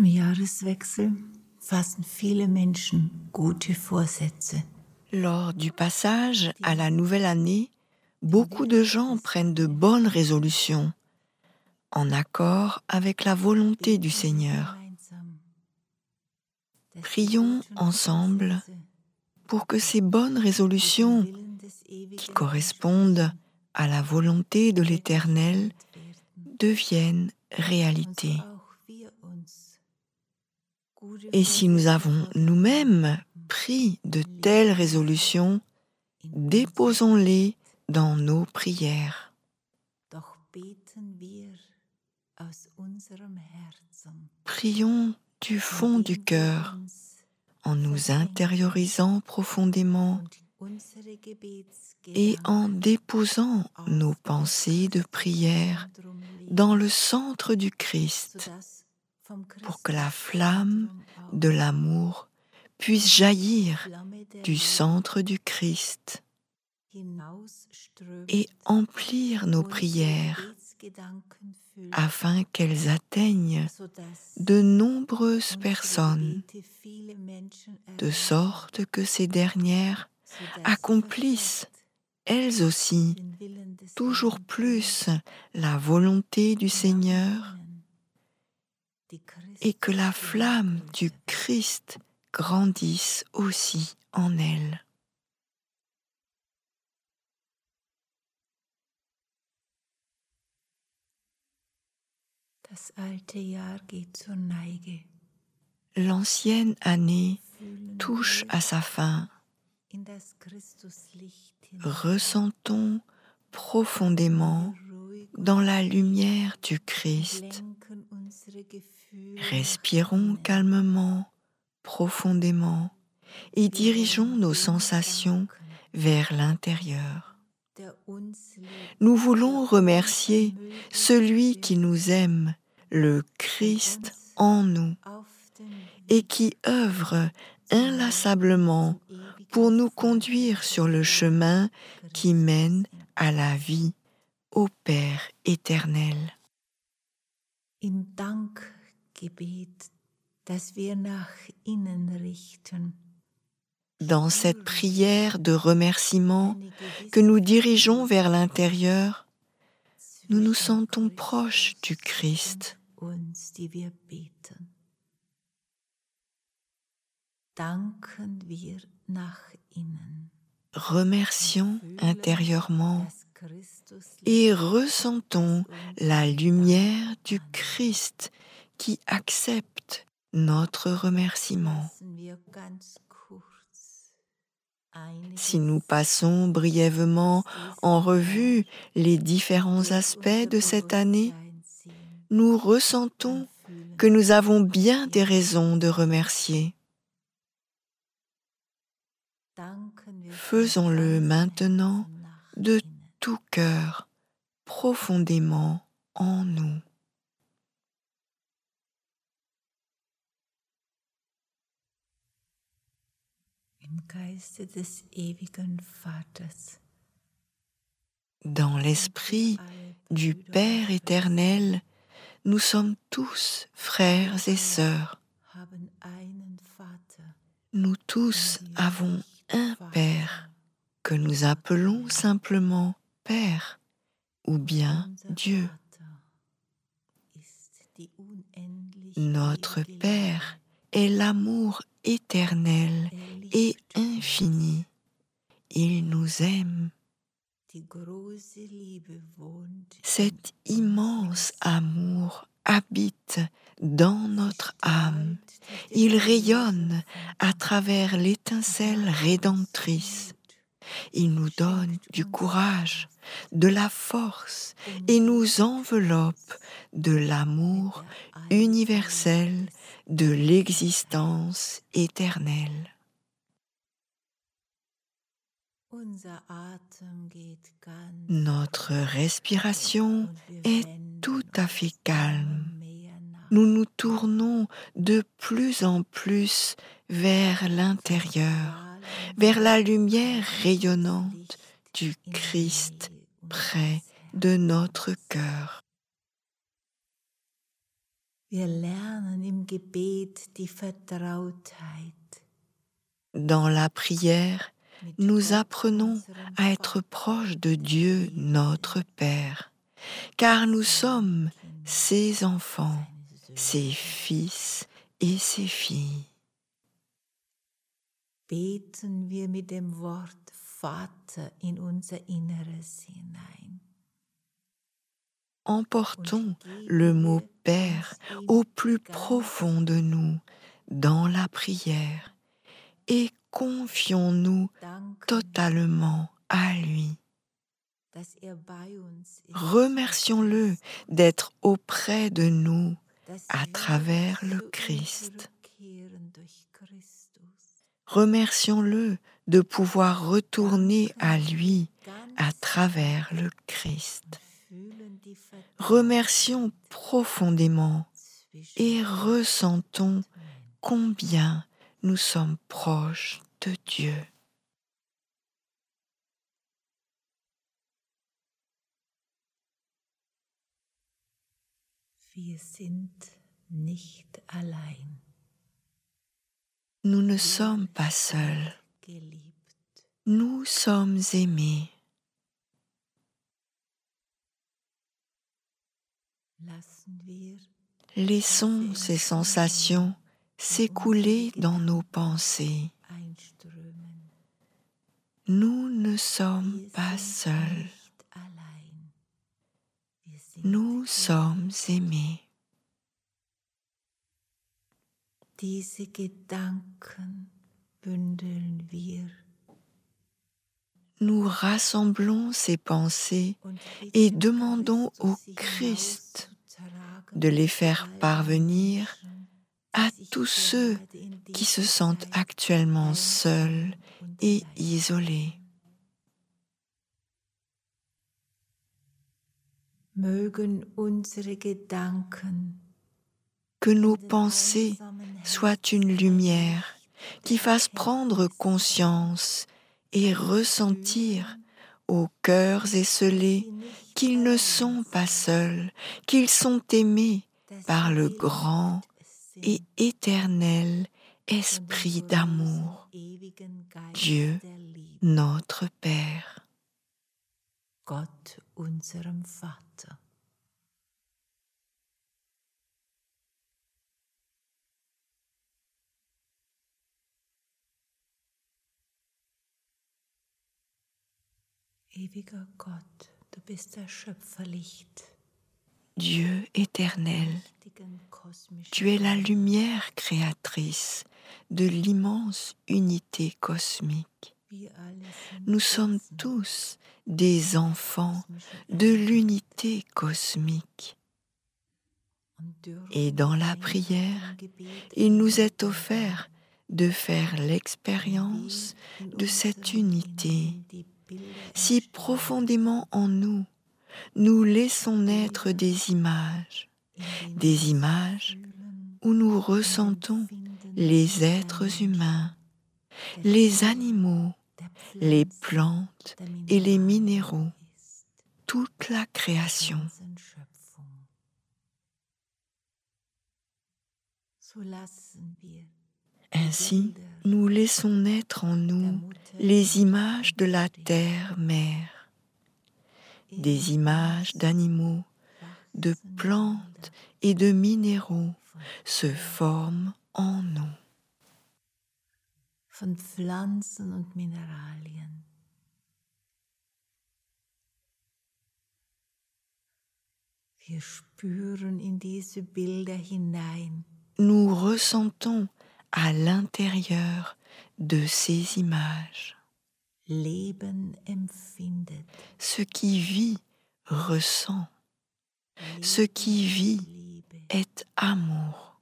diesem Jahreswechsel fassen viele Menschen gute Vorsätze. Lors du passage à la nouvelle année, beaucoup de gens prennent de bonnes résolutions, en accord avec la volonté du Seigneur. Prions ensemble pour que ces bonnes résolutions, qui correspondent à la volonté de l'Éternel, deviennent réalité. Et si nous avons nous-mêmes pris de telles résolutions, déposons-les dans nos prières. Prions du fond du cœur, en nous intériorisant profondément et en déposant nos pensées de prière dans le centre du Christ, pour que la flamme de l'amour puisse jaillir du centre du Christ et emplir nos prières afin qu'elles atteignent de nombreuses personnes, de sorte que ces dernières accomplissent, elles aussi, toujours plus la volonté du Seigneur et que la flamme du Christ grandisse aussi en elles. Das alte Jahr geht zur Neige. L'ancienne année touche à sa fin. Ressentons profondément dans la lumière du Christ. Respirons calmement, profondément et dirigeons nos sensations vers l'intérieur. Nous voulons remercier celui qui nous aime, le Christ en nous, et qui œuvre inlassablement pour nous conduire sur le chemin qui mène à la vie, au Père éternel. Im Dankgebet, das wir nach innen richten. Dans cette prière de remerciement que nous dirigeons vers l'intérieur, nous nous sentons proches du Christ. Remercions intérieurement et ressentons la lumière du Christ qui accepte notre remerciement. Si nous passons brièvement en revue les différents aspects de cette année, nous ressentons que nous avons bien des raisons de remercier. Faisons-le maintenant de tout cœur, profondément en nous. Im Geiste des ewigen Vaters. Dans l'esprit du Père éternel, nous sommes tous frères et sœurs. Nous tous avons un Père que nous appelons simplement Père ou bien Dieu. Notre Père est l'amour éternel et infini. Il nous aime. Cet immense amour habite dans notre âme. Il rayonne à travers l'étincelle rédemptrice. Il nous donne du courage, de la force et nous enveloppe de l'amour universel de l'existence éternelle. Notre respiration est tout à fait calme. Nous nous tournons de plus en plus vers l'intérieur, vers la lumière rayonnante du Christ près de notre cœur. Wir lernen im Gebet die Vertrautheit. Dans la prière, nous apprenons à être proches de Dieu notre Père, car nous sommes ses enfants, ses fils et ses filles. Beten wir mit dem Wort Vater in unser Inneres hinein. Emportons le mot Père au plus profond de nous dans la prière et confions-nous totalement à lui. Remercions-le d'être auprès de nous à travers le Christ. Remercions-le de pouvoir retourner à lui à travers le Christ. Remercions profondément et ressentons combien nous sommes proches de Dieu. Wir sind nicht allein. Nous ne sommes pas seuls. Geliebt. Nous sommes aimés. Lassen wir Laissons ces sensations s'écouler dans nos pensées. einströmen. Nous ne sommes Wir pas sind seuls. nicht allein. Wir sind Nous sommes aimés. Diese Gedanken bündeln wir Nous rassemblons ces pensées und et bitten demandons au Christus, sie Christ hinauszutragen de les zu faire allen parvenir Menschen, à die sich tous ceux gerade in qui se dieser sentent Zeit actuellement seuls einsam und et allein isolés. Mögen unsere Gedanken Que nos in den pensées einsamen soient Herzen une lumière ein qui Licht fasse der prendre Erkenntnis conscience et ressentir spüren, aux cœurs esselés sie nicht qu'ils ne allein sont pas sind, seuls, qu'ils sont aimés dass par sie le geliebt grand et sind éternel von dem Esprit großen, d'amour, ewigen Geist Dieu, der Liebe, notre Père. Gott, unserem Vater. Ewiger Gott, du bist das Schöpferlicht, Dieu éternel, mächtigen kosmischen tu es la Geist. lumière créatrice de l'immense unité cosmique. Wir alle sind Nous sommes Wesen tous des enfants kosmischer de Einheit l'unité cosmique. und dürfen Et dans la einfach prière, im Gebet il nous est verbunden offert de faire l'expérience sein, wie de in cette unserem unité. Inneren die Bilder Si entstehen, profondément en nous, nous laissons naître des images in denen wir fühlen, où nous und ressentons empfinden, les was der êtres Mensch, humains, der les Tiere, animaux, der les Pflanzen, plantes der et les Mineralien minéraux, ist, toute la der création. ganzen Schöpfung. So lassen wir Ainsi, nous laissons naître en nous les images de la terre-mère, des images d'animaux, de plantes et de minéraux se forment en nous. von Pflanzen und Mineralien. Wir spüren in diese Bilder hinein, Nous ressentons à l'intérieur de ces images. Leben empfindet, Ce qui vit ressent, ce qui vit Liebe, est amour.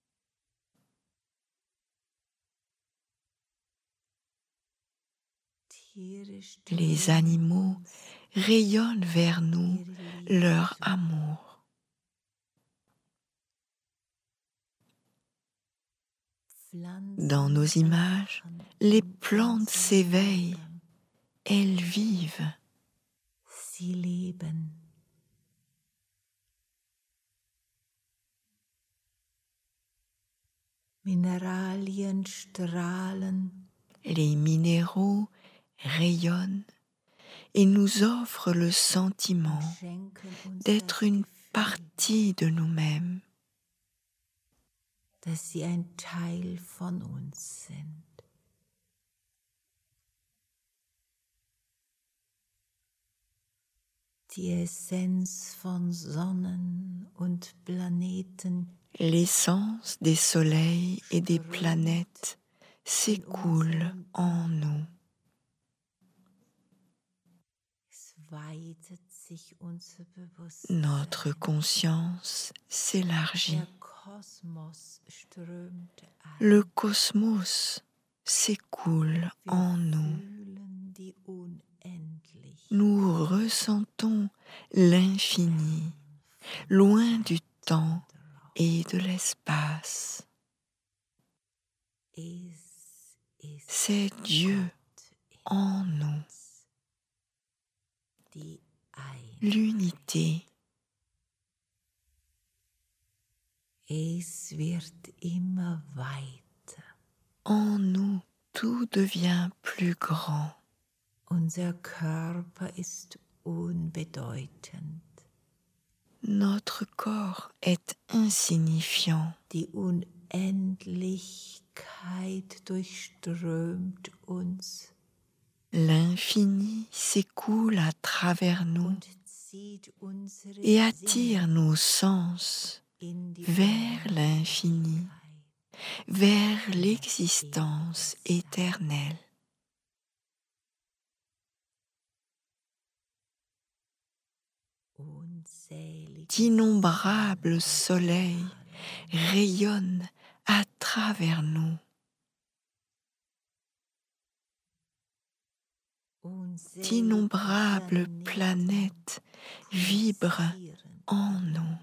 Tiere Les strömen animaux uns rayonnent vers nous ihre Liebe leur zu. amour. Pflanzen Dans nos images, erwachen les in plantes unserem s'éveillent, Innern. elles vivent. Sie leben. Mineralien strahlen, les minéraux rayonnent et nous offrent le sentiment schenken uns d'être das une Gefühl, partie de nous-mêmes. dass sie ein Teil von uns sind. Die Essenz von Sonnen und Planeten L'essence des soleils et des planètes s'écoule en nous. es weitet sich unser Bewusstsein. Notre conscience s'élargit. Der Kosmos strömt ein. Le cosmos s'écoule Wir en nous. fühlen die unendlich Nous ressentons l'infini, loin du temps et de l'espace. Es ist C'est Dieu en nous, die Einheit. l'unité. Es wird immer weiter. En nous, tout devient plus grand. Unser Körper ist unbedeutend. Notre corps est insignifiant. Die Unendlichkeit durchströmt uns L'infini s'écoule à travers nous und zieht unsere et Sinne attire nos sens in die vers l'infini, Unendlichkeit. vers l'existence éternelle. Unzählige D'innombrables soleils rayonnent à travers nous. D'innombrables planètes vibrent en nous.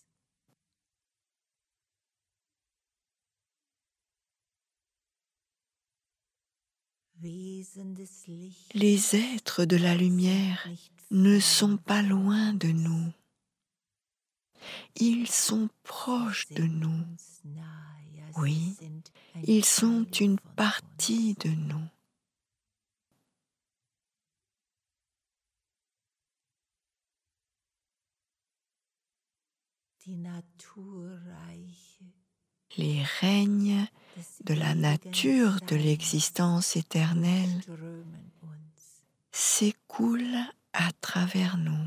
Les êtres de la lumière ne sont pas loin de nous. Ils sont proches de nous. Oui, ils sont une partie de nous. Les règnes de la nature de l'existence éternelle s'écoulent à travers nous.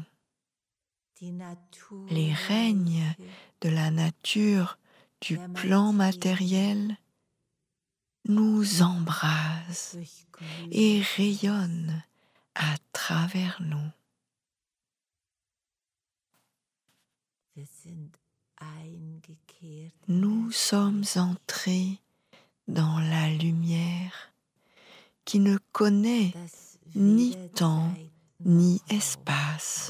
Les règnes de la nature du plan matériel nous embrasent et rayonnent à travers nous. Nous sommes entrés dans la lumière qui ne connaît ni temps ni espace.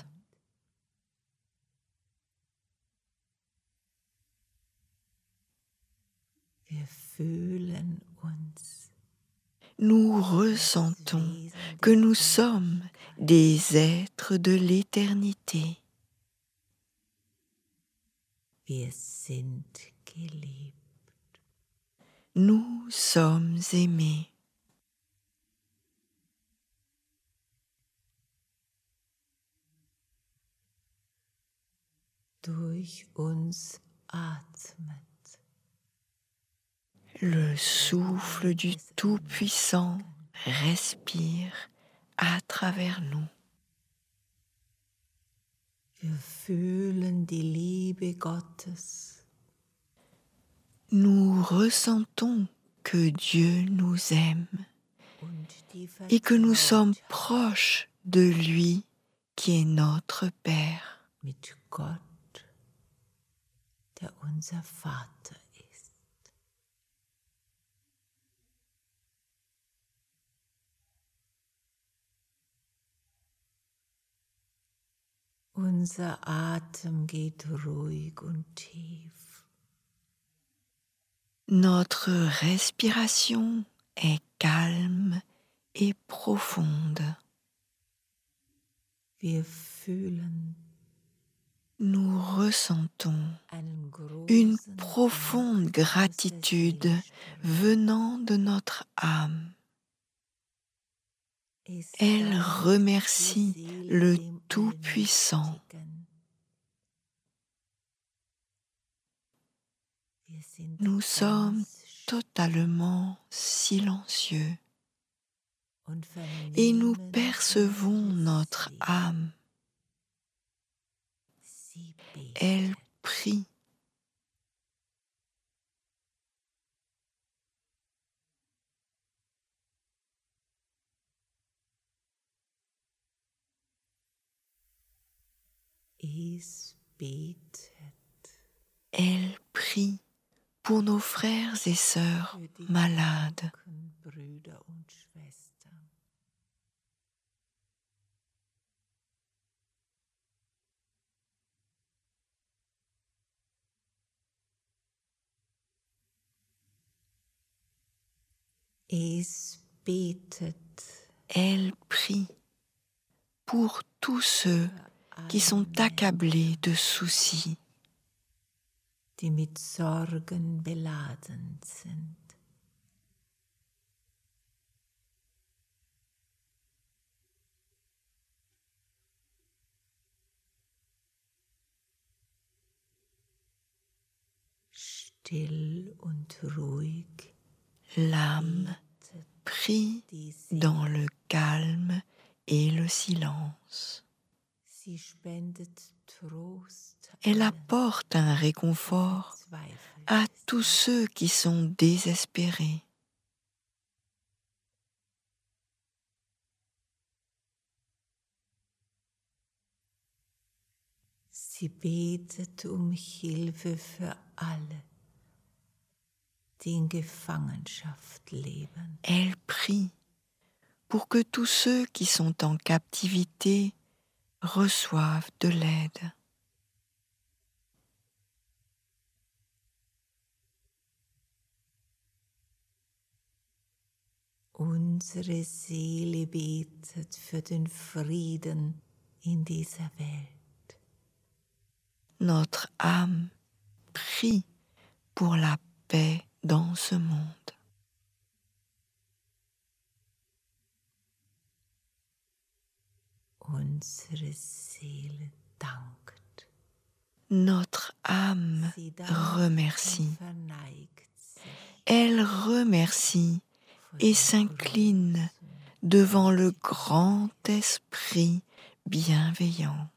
Nous ressentons que nous sommes des êtres de l'éternité. Nous sommes aimés. Durch uns atmet. Le souffle du Tout-Puissant respire à travers nous. Wir fühlen die Liebe Gottes. Nous ressentons que Dieu nous aime et que nous sommes proches de lui qui est notre Père. Mit Gott, der unser Vater ist. Unser Atem geht ruhig und tief. Notre respiration est calme et profonde. Wir fühlen nous ressentons einen une großen profonde gratitude venant de notre âme. Elle remercie le Tout-Puissant. Nous sommes totalement silencieux et nous percevons notre âme. Elle prie. Elle prie pour nos frères et sœurs malades. Elle prie pour tous ceux qui sont accablés de soucis. Die mit Sorgen beladen sind. Still und ruhig. L'âme prie dans le calme et le silence. Sie spendet Trost. Elle apporte un réconfort à tous ceux qui sont désespérés. Sie betet Hilfe für alle, die in Gefangenschaft leben. Elle prie pour que tous ceux qui sont en captivité reçoivent de l'aide. Unsere Seele betet für den Frieden in dieser Welt. Notre âme prie pour la paix dans ce monde. Unsere Seele dankt. Notre âme remercie. Elle remercie et s'incline devant le grand esprit bienveillant.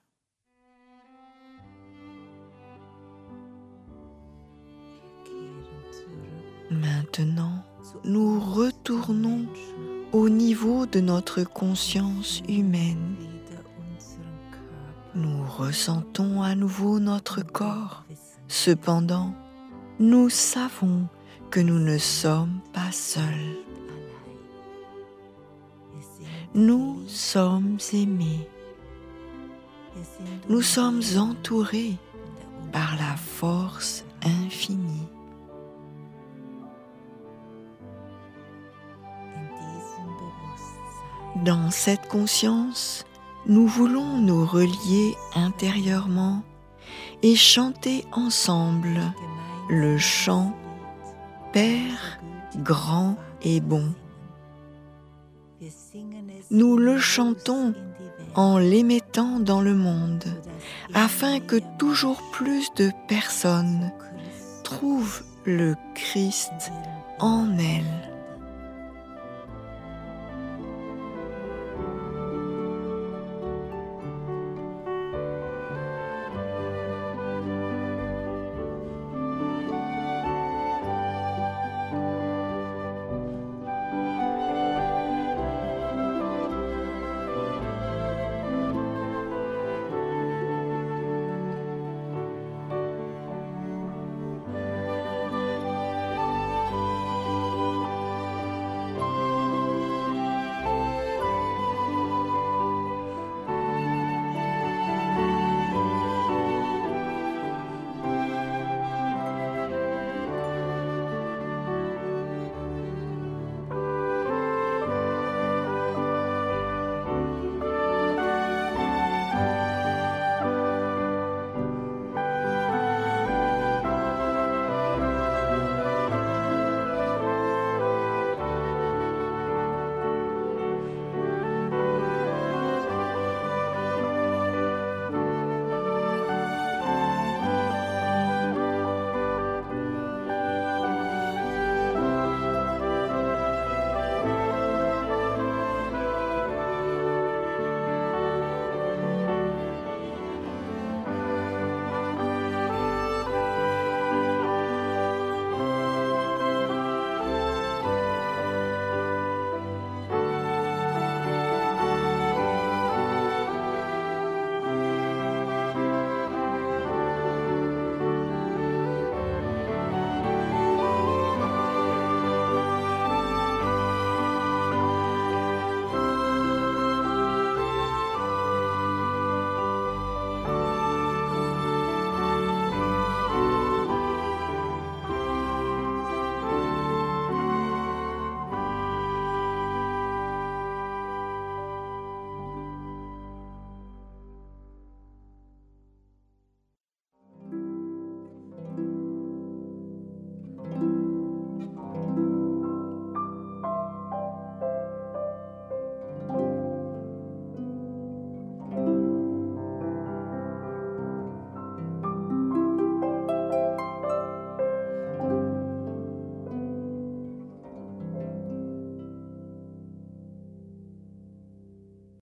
Maintenant, nous retournons au niveau de notre conscience humaine. Nous ressentons à nouveau notre corps. Cependant, nous savons que nous ne sommes pas seuls. Nous sommes aimés. Nous sommes entourés par la force infinie. Dans cette conscience, nous voulons nous relier intérieurement et chanter ensemble le chant « Père grand et bon ». Nous le chantons en l'émettant dans le monde, afin que toujours plus de personnes trouvent le Christ en elles.